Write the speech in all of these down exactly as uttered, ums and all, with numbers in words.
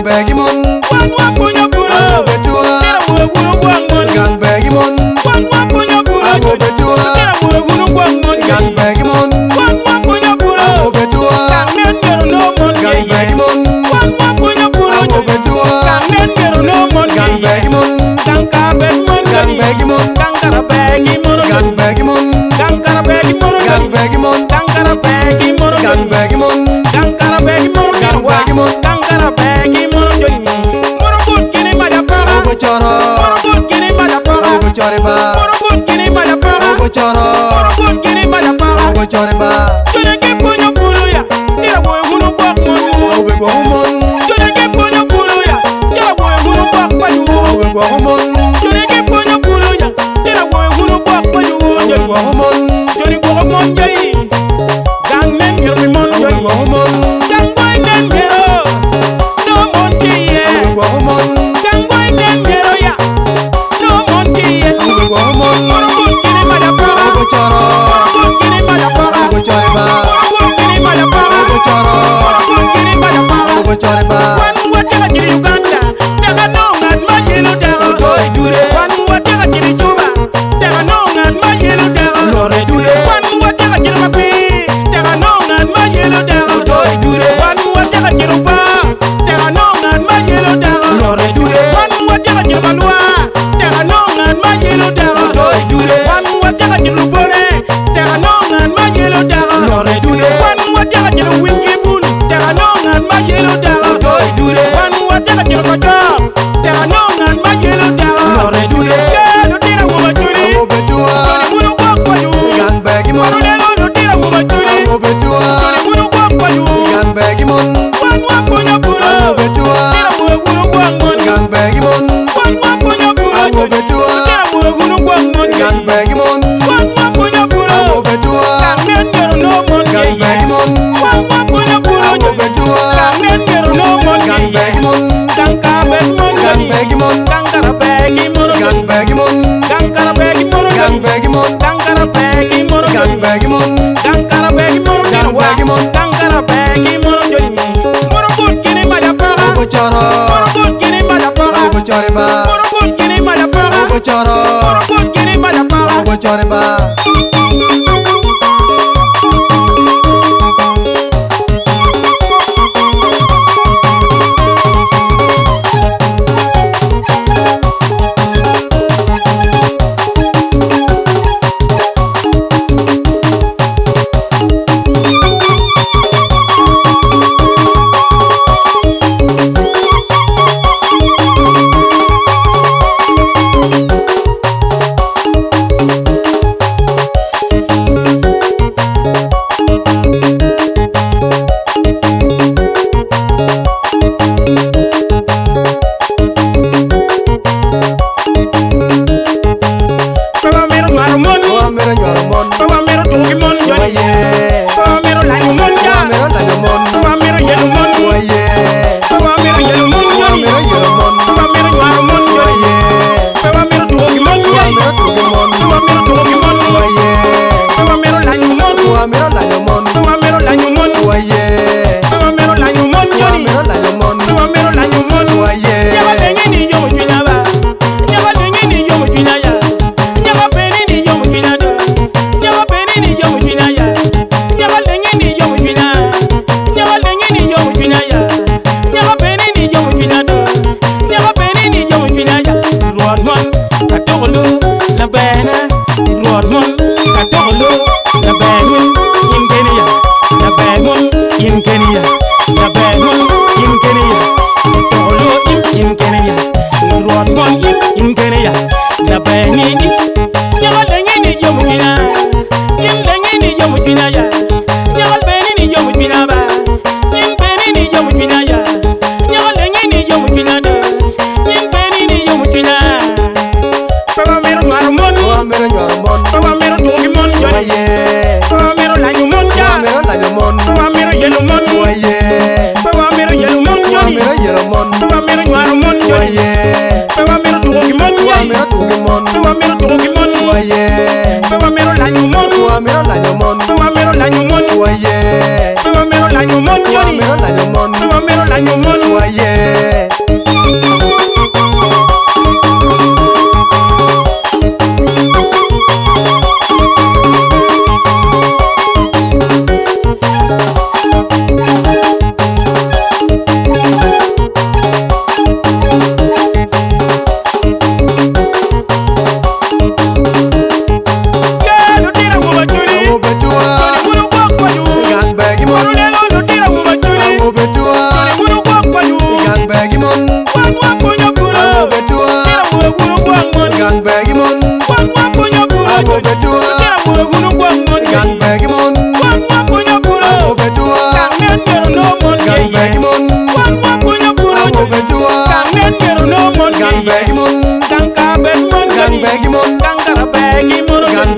begi mon, wan wa punyo puro awo bedua, tira mwe gunu kwang mon gang begi mon, wan wa punyo puro awo bedua, tira mwe gunu kwang mon gang begi mon, wan wa punyo puro awo bedua, kang nen gero no mon gang begi mon, wan wa punyo puro awo bedua, kang nen gero no mon gang begi mon, kang ka bet mon gang begi mon, kang kara begi mon gang begi mon, kang kara begi mon gang begi mon, kang kara begi mon gang begi mon, kang kara begi mon gang begi mon, kang kara begi mon joni moro gut kini maja para awo bechara, moro gut kini maja para awo bechara ba, moro gut kini maja para awo bechara, moro gut kini maja para awo bechara ba, joni ke punyo puro ya tira boy hunu kwak mon awo bego mon, joni ke punyo puro ya tira boy hunu kwak paju awo bego mon, joni ke punyo puro ya tira boy hunu kwak paju awo bego mon, joni ko mon jai gang nen gero mi mon awo jai bego mon, gang boy nen gero no mon kiye awo bego mon, gang boy nen gero ya no mon kiye awo bego mon, moro gut kini maja para awo bechara, moro gut kini maja para awo bechara ba, moro gut kini maja para awo bechara, moro gut kini maja para awo bechara ba, wan wataka chiri Uganda taka no ngat ma yelo daga Lore dule, wan wataka chiri Juba taka no ngat ma yelo daga lore dule, wan wataka chiri Makwi taka no ngat ma yelo daga lore dule, wan wataka chiri Ba taka no ngat ma yelo daga lore dule, wan wataka chiri Balwa taka no ngat ma yelo daga lore dule, wan wataka chiri Lubone taka no ngat ma yelo daga lore dule, wan wataka chiri Wingi Bul taka no ngat ma yelo daga lore dule, wan wataka chiri Kotor taka no ngat ma yelo daga lore dule, Kelo tira wuba juli awo bedua, Joli munu kwa kwa yu gang begi mon, Waru lelo do tira wuba juli awo bedua, Joli munu kwa kwa yu gang begi mon, Wan wa punyo puro awo bedua, Tira mwe gunu kwa mon gang begi mon, Wan wa punyo puro awo bedua, Tira mwe gunu kwa mon gang begi mon, Wan wa punyo puro awo bedua, Kang nen gero no mon gang begi mon, Wan wa punyo puro awo bedua, Kang nen gero no mon gang begi mon, Kang ka bet mon gang begi mon, Kang kara begi mon gang begi mon, Kang kara begi mon gang begi mon, Kang kara begi mon gang begi mon, Kang kara begi mon gang begi mon, Kang kara begi mon joni moro gut kini maja para awo bechara, moro gut kini maja para awo bechara ba, moro gut kini maja para awo bechara, moro gut kini maja para awo bechara ba.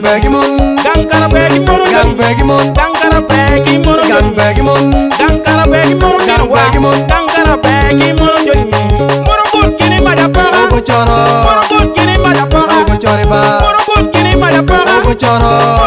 begi mon, Gankara begi mono gang begi mon, Gankara begi mono gang begi mon, Gankara begi mono gang begi mon. Gankara begi mono joyi Moro gut kini maja para Ogo choro, Moro gut kini maja para ogo chore ba, Moro gut kini maja para ogo choro,